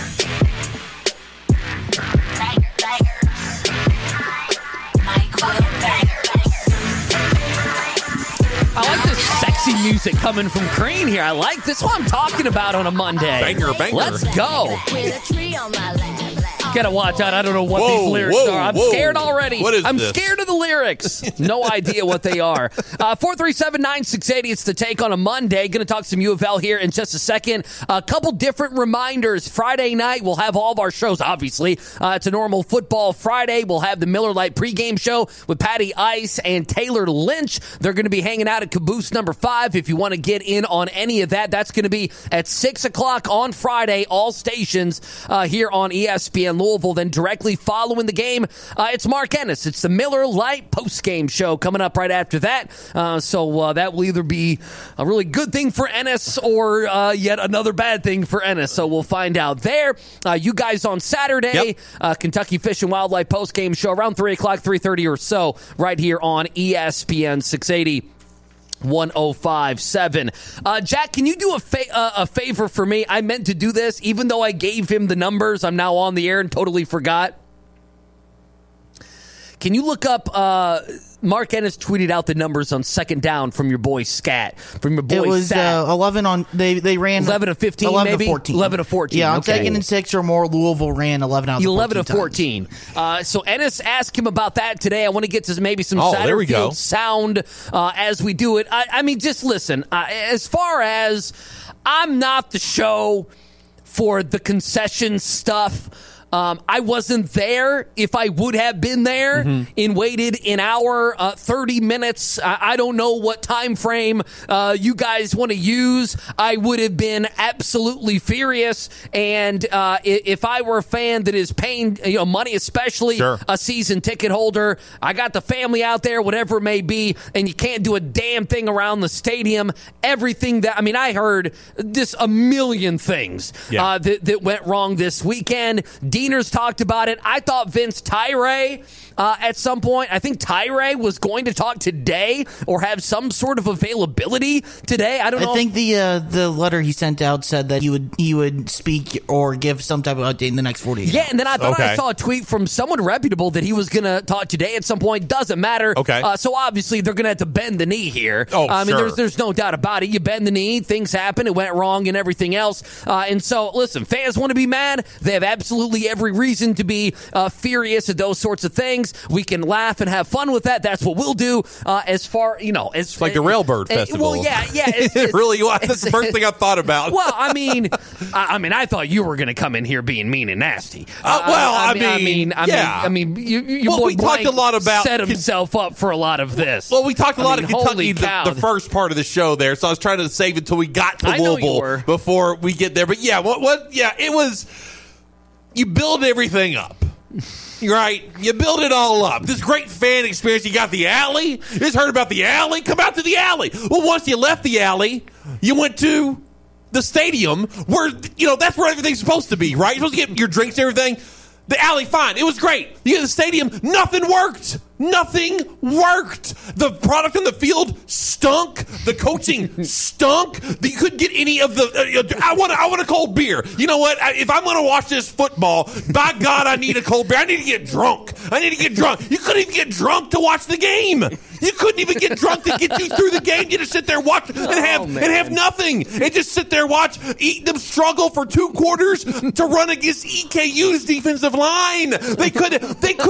I like this sexy music coming from Crane here. I like this. What I'm talking about on a Monday. Banger. Let's go. Gotta watch out. I don't know what these lyrics are. I'm scared already. What is I'm this? scared of the lyrics. No idea what they are. 437-9680. It's The Take on a Monday. Going to talk some U of L here in just a second. A couple different reminders. Friday night, we'll have all of our shows, obviously. It's a normal football Friday. We'll have the Miller Lite pregame show with Patty Ice and Taylor Lynch. They're going to be hanging out at Caboose number 5. If you want to get in on any of that, that's going to be at 6 o'clock on Friday, all stations here on ESPN Louisville. Then directly following the game, it's Mark Ennis. It's the Miller Lite postgame show coming up right after that. So that will either be a really good thing for Ennis or yet another bad thing for Ennis. So we'll find out there. You guys on Saturday, Kentucky Fish and Wildlife postgame show around 3 o'clock, 3:30 or so, right here on ESPN 680. 105.7. Jack, can you do a favor for me? I meant to do this, even though I gave him the numbers. I'm now on the air and totally forgot. Can you look up Mark Ennis tweeted out the numbers on second down from your boy Scat. From your boy It was 11 on they ran 11 to 15 11 maybe? to 14. 11 to 14. Yeah, on okay. second and 6 or more, Louisville ran 11 out of 11 to 14. So Ennis asked him about that today. I want to get to maybe some there we go. Satterfield sound as we do it. I mean, just listen. As far as I'm not the show for the concession stuff. I wasn't there. If I would have been there and waited an hour, 30 minutes, I don't know what time frame you guys want to use. I would have been absolutely furious. And if I were a fan that is paying money, especially a season ticket holder, I got the family out there, whatever it may be, and you can't do a damn thing around the stadium. Everything that, I mean, I heard just a million things that went wrong this weekend. Dieners talked about it. I thought Vince Tyree at some point, I think Tyree was going to talk today or have some sort of availability today. I don't know. I think the letter he sent out said that he would speak or give some type of update in the next 48 hours. Yeah, and then I thought I saw a tweet from someone reputable that he was going to talk today at some point. Doesn't matter. Okay. So obviously they're going to have to bend the knee here. I mean, there's no doubt about it. You bend the knee, things happen, it went wrong and everything else. And so, listen, fans want to be mad. They have absolutely every reason to be furious at those sorts of things. We can laugh and have fun with that. That's what we'll do. As far, it's like the Railbird Festival. Well, yeah. It really was. That's the first thing I thought about. Well, I mean, I thought you were going to come in here being mean and nasty. We talked a lot about set himself up for a lot of this. Well, we talked a lot of Kentucky the first part of the show there, so I was trying to save it until we got to Louisville before we get there. But yeah, it was. You build everything up. Right? You build it all up. This great fan experience. You got the alley. You just heard about the alley. Come out to the alley. Well, once you left the alley, you went to the stadium where, that's where everything's supposed to be, right? You're supposed to get your drinks and everything. The alley, fine. It was great. You get to the stadium, nothing worked. Nothing worked. The product on the field stunk. The coaching stunk. You couldn't get any of the. I want a cold beer. You know what? If I'm going to watch this football, by God, I need a cold beer. I need to get drunk. You couldn't even get drunk to watch the game. You couldn't even get drunk to get you through the game. You just sit there watch and have nothing, and just sit there watch them struggle for 2 quarters to run against EKU's defensive line. They couldn't.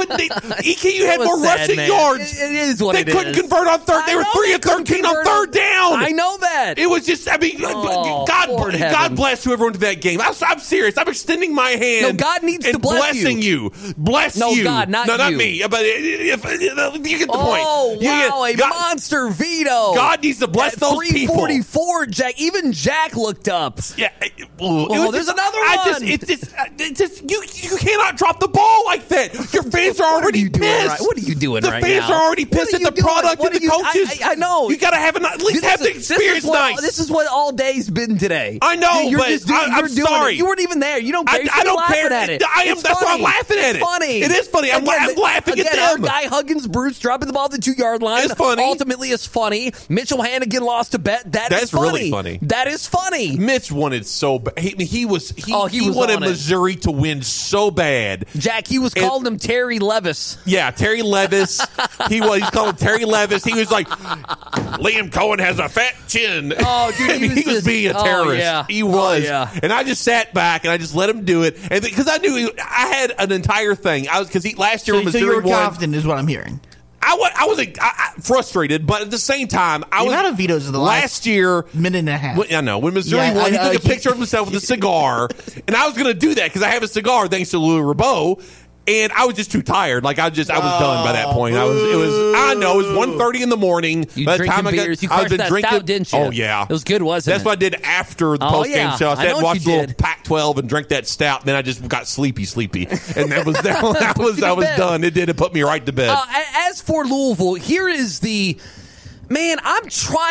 EKU had more rushing yards. It is what they couldn't convert on third. They were 3 of 13 on third down. I know that. that? It was just, I mean, God bless whoever went to that game. I'm serious. I'm extending my hand. No, God needs to bless blessing you. Bless you. No, God, not you. No, not me. But if you get the point. Oh, wow, monster veto. God needs to bless those people. 344, Jack. Even Jack looked up. Yeah. There's another one. It's just you cannot drop the ball like that. Your fans are already pissed. What are you doing right now? The fans are already pissed at the product and the coaches. I know. You got to have at least have the experience nice. This is what all day's been today. I know, I'm sorry. You weren't even there. You don't care. I don't care. At it. I am. That's why I'm laughing at it. It's funny. It is funny. I'm laughing at them. Our guy Huggins Bruce dropping the ball at the 2-yard line. It's funny. Ultimately, it's funny. Mitchell Hannigan lost a bet. That's funny. Really funny. That is funny. Mitch wanted so bad. He wanted Missouri to win so bad. Jack, he was calling him Terry Levis. Yeah, Terry Levis. He's calling Terry Levis. He was like, Liam Cohen has a fat chin. Oh, dude, he was being a terrorist. Yeah. He was. And I just sat back and I just let him do it. And because I knew I had an entire thing. Because last year when Missouri you were won, confident is what I'm hearing. I was frustrated, but at the same time, I was. The amount of vetoes of the last year, minute and a half. I know when Missouri won, he took a picture of himself with a cigar, and I was going to do that because I have a cigar thanks to Louis Rabeau. And I was just too tired. Like I was done by that point. It was 1:30 in the morning. By the time beers. You crushed that stout, didn't you? Oh yeah, it was good, wasn't That's what I did after the post game show. I sat and watched a little Pac-12 and drank that stout. And then I just got sleepy, and I was done. It put me right to bed. As for Louisville, here is the. Man, I'm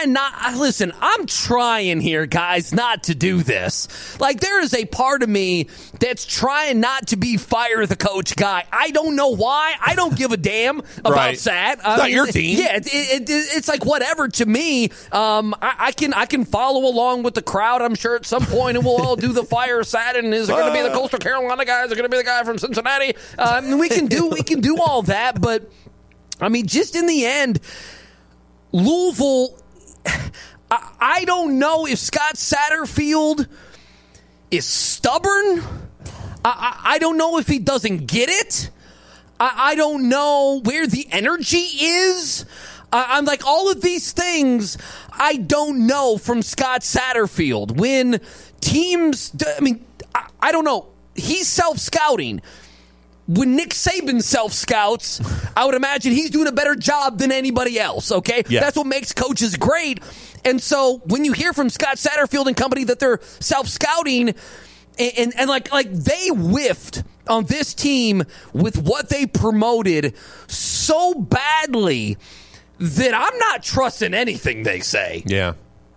trying here, guys, not to do this. Like, there is a part of me that's trying not to be fire the coach guy. I don't know why. I don't give a damn about that. It's not your team. Yeah, it's like whatever to me. I can follow along with the crowd. I'm sure at some point and we'll all do the fire sat. And is it going to be the Coastal Carolina guy? Is it going to be the guy from Cincinnati? We can do all that. But, I mean, just in the end, Louisville, I don't know if Scott Satterfield is stubborn. I don't know if he doesn't get it. I don't know where the energy is. I'm like, all of these things I don't know from Scott Satterfield. When teams, I don't know. He's self-scouting. When Nick Saban self-scouts, I would imagine he's doing a better job than anybody else, okay? Yeah. That's what makes coaches great. And so when you hear from Scott Satterfield and company that they're self-scouting and like they whiffed on this team with what they promoted so badly that I'm not trusting anything they say. Yeah.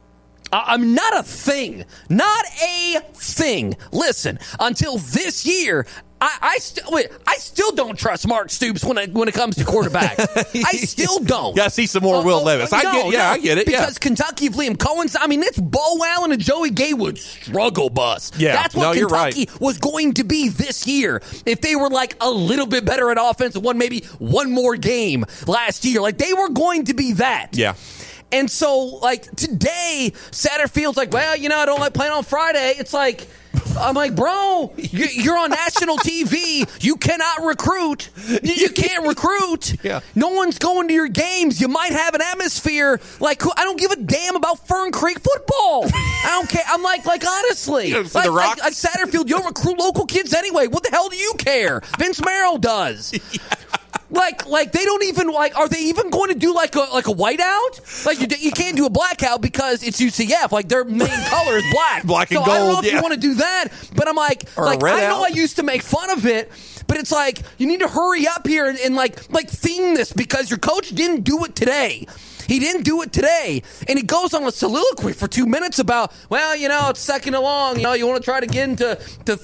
I'm not a thing. Not a thing. Listen, until this year, I still don't trust Mark Stoops when it comes to quarterback. I still don't. Got to see some more Will Levis. I get it. Because Kentucky, if Liam Cohen's, it's Bo Allen and Joey Gaywood struggle bus. Yeah, that's what Kentucky was going to be this year. If they were like a little bit better at offense and won maybe one more game last year, like they were going to be that. Yeah. And so, like, today, Satterfield's like, well, I don't like playing on Friday. It's like, I'm like, bro, you're on national TV. You cannot recruit. You can't recruit. Yeah. No one's going to your games. You might have an atmosphere. Like, I don't give a damn about Fern Creek football. I don't care. I'm like honestly. You like Satterfield, you don't recruit local kids anyway. What the hell do you care? Vince Merrill does. Yeah. Like they don't even are they even going to do like a whiteout? Like you can't do a blackout because it's UCF. Like their main color is black. Black and so gold. I don't know if you want to do that, but I'm like I know I used to make fun of it, but it's like you need to hurry up here and like theme this because your coach didn't do it today. He didn't do it today. And he goes on a soliloquy for 2 minutes about, well, it's second and long. You want to try to get into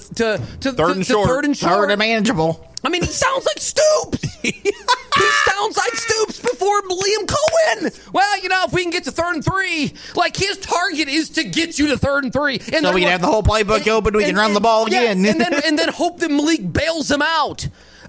third and short. Third and manageable. He sounds like Stoops. He sounds like Stoops before Liam Cohen. Well, if we can get to 3rd and 3, like his target is to get you to 3rd and 3. And so we can have the whole playbook open. We can run the ball again. and then hope that Malik bails him out.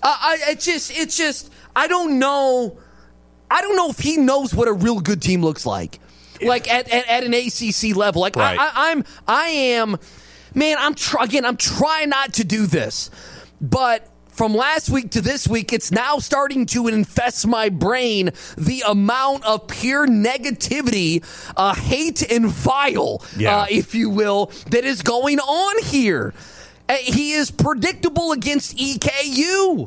It's just I don't know. I don't know if he knows what a real good team looks like. Like at an ACC level. Like right. I'm trying not to do this. But from last week to this week, it's now starting to infest my brain, the amount of pure negativity, hate and vile, if you will, that is going on here. He is predictable against EKU.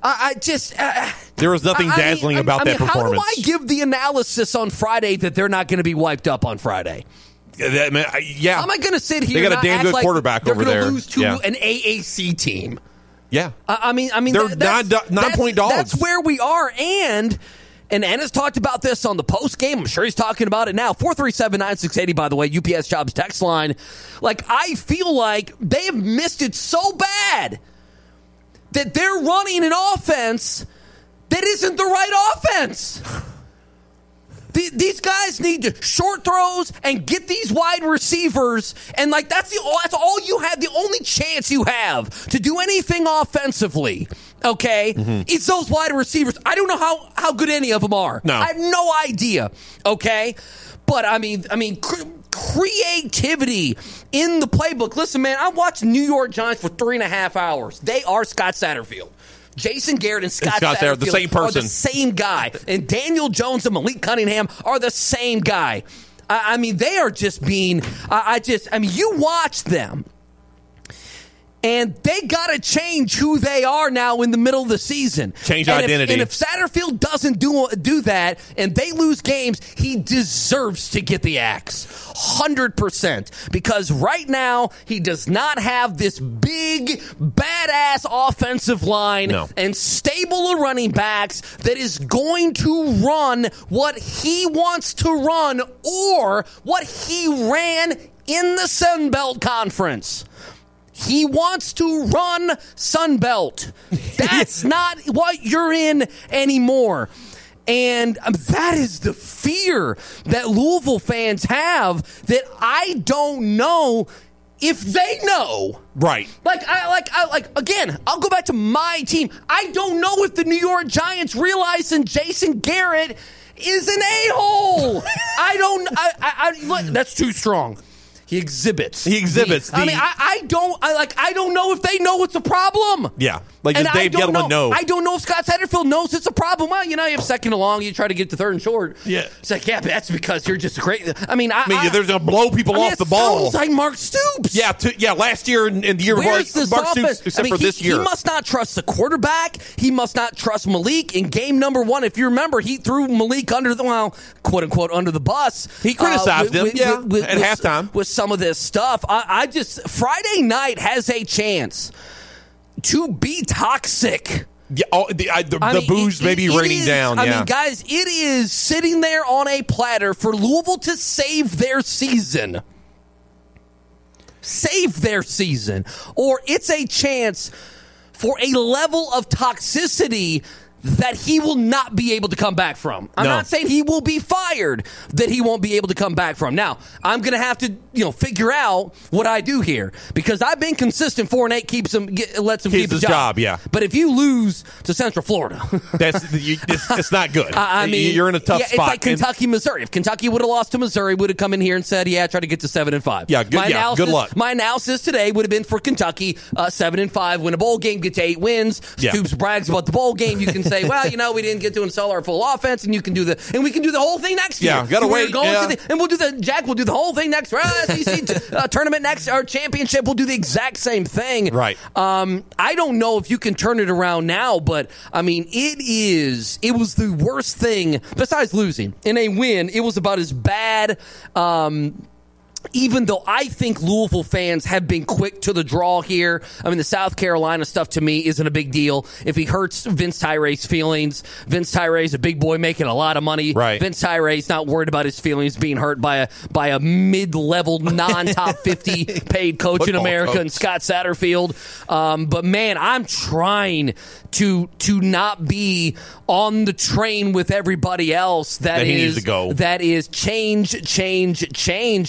There was nothing dazzling about that performance. How do I give the analysis on Friday that they're not going to be wiped up on Friday? Yeah. How am I going to sit here? They got a damn good quarterback over there. They're going to lose to an AAC team. Yeah. I mean, they're 9-point dogs. That's where we are. And Ennis talked about this on the post game. I'm sure he's talking about it now. 437-9680, by the way, UPS Jobs text line. I feel like they have missed it so bad that they're running an offense that isn't the right offense. These guys need to short throws and get these wide receivers, and that's all you have. The only chance you have to do anything offensively, okay, is those wide receivers. I don't know how good any of them are. No. I have no idea. Okay, but I mean, creativity in the playbook. Listen, man, I watched New York Giants for 3.5 hours. They are Scott Satterfield. Jason Garrett and Scott Satterfield the same person. are the same guy. And Daniel Jones and Malik Cunningham are the same guy. I mean, they are just being you watch them. And they got to change who they are now in the middle of the season. Change identity. And if Satterfield doesn't do that and they lose games, he deserves to get the axe. 100%. Because right now, he does not have this big, badass offensive line and stable of running backs that is going to run what he wants to run or what he ran in the Sun Belt Conference. He wants to run Sunbelt. That's not what you're in anymore. And that is the fear that Louisville fans have that I don't know if they know. Right. Again, I'll go back to my team. I don't know if the New York Giants realize that Jason Garrett is an a-hole. Look, that's too strong. He exhibits. I don't know if they know it's a problem. Yeah. Does Dave Gettleman know? I don't know if Scott Satterfield knows it's a problem. Well, you have second and long, you try to get to third and short. Yeah. It's but that's because you're just great. They're going to blow people off the ball. Sounds like Mark Stoops. Yeah, last year and the year before, Mark Stoops, except for this year. He must not trust the quarterback. He must not trust Malik. In game number 1, if you remember, he threw Malik under the, quote-unquote, under the bus. He criticized him, at halftime. With some of this stuff. Friday night has a chance to be toxic. Yeah, the booze may be raining down. I mean, guys, it is sitting there on a platter for Louisville to save their season. Save their season. Or it's a chance for a level of toxicity that he will not be able to come back from. I'm not saying he will be fired, that he won't be able to come back from. Now, I'm going to have to, figure out what I do here because I've been consistent. 4-8 lets him keep his job. Yeah. But if you lose to Central Florida, it's not good. You're in a tough spot. It's like Kentucky, Missouri. If Kentucky would have lost to Missouri, would have come in here and said, try to get to 7-5. Yeah, good luck. My analysis today would have been for Kentucky, 7-5, win a bowl game, get to 8 wins. Stoops brags about the bowl game. You can say, well, we didn't get to install our full offense, and we can do the whole thing next year. Yeah, gotta wait. And we'll do the whole thing next. SEC tournament next, our championship. We'll do the exact same thing. Right. I don't know if you can turn it around now, but it was the worst thing besides losing. In a win, it was about as bad. Even though I think Louisville fans have been quick to the draw here. The South Carolina stuff to me isn't a big deal. If he hurts Vince Tyra's feelings, Vince Tyra's a big boy making a lot of money. Right. Vince Tyra's not worried about his feelings being hurt by a mid-level, non-top 50 paid coach in America and Scott Satterfield. But man, I'm trying to not be on the train with everybody else that he needs to go. That is change.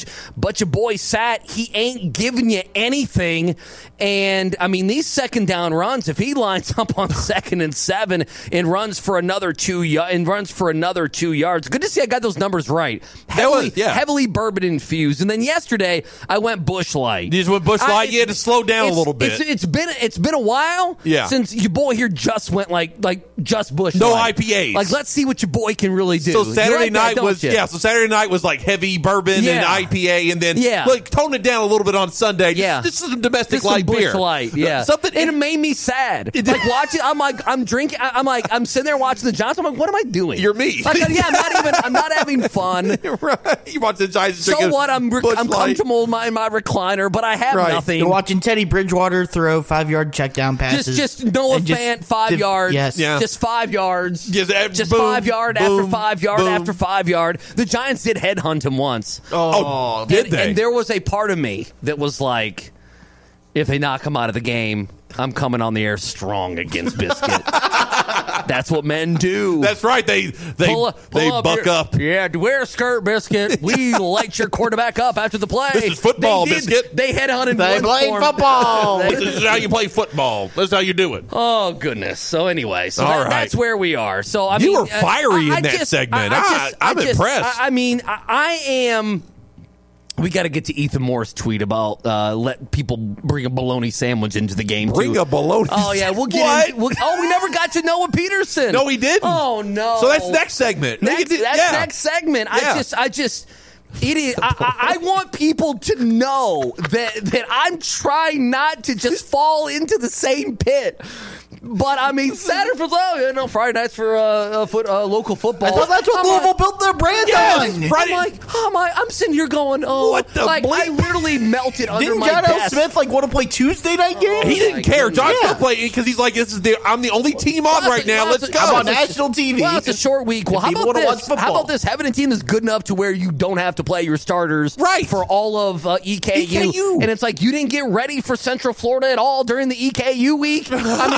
but your boy sat. He ain't giving you anything. And, I mean, these second down runs, if he lines up on 2nd and 7 and runs for another 2 yards, good to see I got those numbers right. Heavily bourbon infused. And then yesterday, I went Busch Light. You just went Busch Light? You had to slow down a little bit. It's been a while since your boy here just went like just Busch No Light. IPAs. Like, let's see what your boy can really do. So Saturday night was So Saturday night was like heavy bourbon and IPA, and then tone it down a little bit on Sunday. This is some domestic light Busch beer. Light, something. And it made me sad. Like watching, I'm drinking. I'm sitting there watching the Giants. I'm like, what am I doing? You're me. Like, I'm not having fun. Right. You watch the Giants. So what? I'm comfortable in my recliner, but I have nothing. You're watching Teddy Bridgewater throw 5-yard check down passes. Just Noah Fant 5 yards. Yes. Yeah. Just 5 yards. Just boom, 5 yard boom, after 5 yard boom. after 5 yard. The Giants did headhunt him once. Did they? And there was a part of me that was like, if they knock him out of the game, I'm coming on the air strong against Biscuit. That's what men do. That's right. They buck up. Yeah, wear a skirt, Biscuit. We light your quarterback up after the play. This is football, Biscuit. They headhunted. They play football. This is how you play football. That's how you do it. Oh goodness. So anyway, that's where we are. So I you mean, were fiery in that segment. I'm impressed. I am. We got to get to Ethan Moore's tweet about let people bring a bologna sandwich into the game. Bring a bologna. Oh yeah, we'll get. We never got to Noah Peterson. No, we didn't. Oh no. So that's next segment. Next segment. Yeah. I want people to know that I'm trying not to just fall into the same pit. But I mean, Saturday for Friday nights for local football. I thought that's what Louisville built their brand on. Friday. I'm sitting here going, what the I literally melted under my desk. Didn't John L. Smith want to play Tuesday night games? He didn't care. John still played because he's like, I'm the only team on right now. Let's go. I'm on national TV. Well, it's a short week. Well, how about this? Having a team that's good enough to where you don't have to play your starters for all of EKU. And it's like you didn't get ready for Central Florida at all during the EKU week.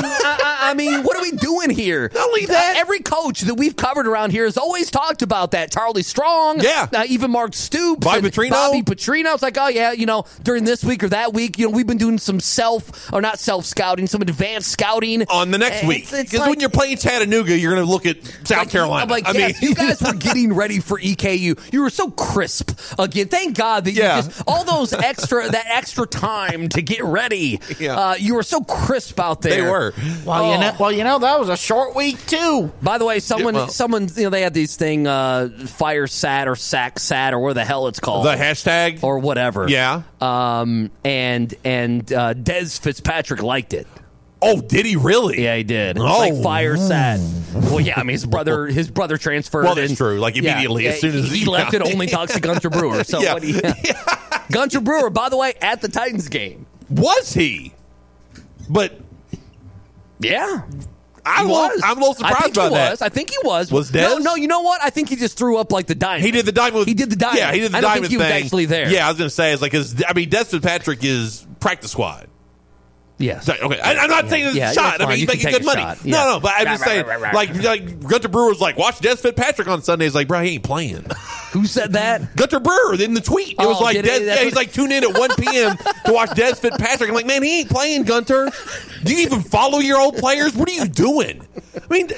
I mean, what are we doing here? Not only that, every coach that we've covered around here has always talked about that. Charlie Strong, even Mark Stoops, Bobby Petrino. It's like, oh yeah, during this week or that week, we've been doing some not self scouting, some advanced scouting on the next week. Because when you're playing Chattanooga, you're going to look at South Carolina. You guys were getting ready for EKU. You were so crisp again. Thank God that you just all that extra time to get ready. You were so crisp out there. They were. Well, that was a short week too. By the way, someone, they had these thing, fire sat or sack sat or where the hell it's called, the hashtag or whatever. Yeah. And Des Fitzpatrick liked it. Oh, did he really? Yeah, he did. It's like fire sat. Well, yeah, I mean his brother transferred. Well, that's true. Like immediately, as soon as he left, it only talks to Gunter Brewer. So Gunter Brewer, by the way, at the Titans game, was he? But. Yeah. I'm a little surprised by that. I think he was. Was Dez? No, you know what? I think he just threw up like the diamond. He did the diamond. Yeah, he did the diamond I don't think he was actually there. Yeah, I was going to say, Des Fitzpatrick is practice squad. Yes. So, okay. I'm not saying it's a shot. I mean, he's making good money. No, but I'm just saying, like Gunter Brewer was like, watch Des Fitzpatrick on Sunday. He's like, bro, he ain't playing. Who said that? Gunter Brewer in the tweet. It was like, he's like, tune in at 1 p.m. to watch Des Fitzpatrick. I'm like, man, he ain't playing, Gunter. Do you even follow your old players? What are you doing? I mean,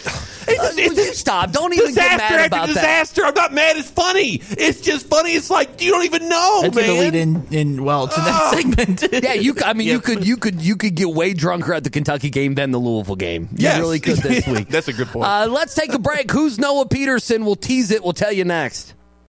stop. Don't even get mad about disaster. I'm not mad. It's funny. It's just funny. It's like, you don't even know, That's man. That's going to lead in to that segment. Yeah, you could get way drunker at the Kentucky game than the Louisville game. You really could this week. That's a good point. Let's take a break. Who's Noah Peterson? We'll tease it. We'll tell you next.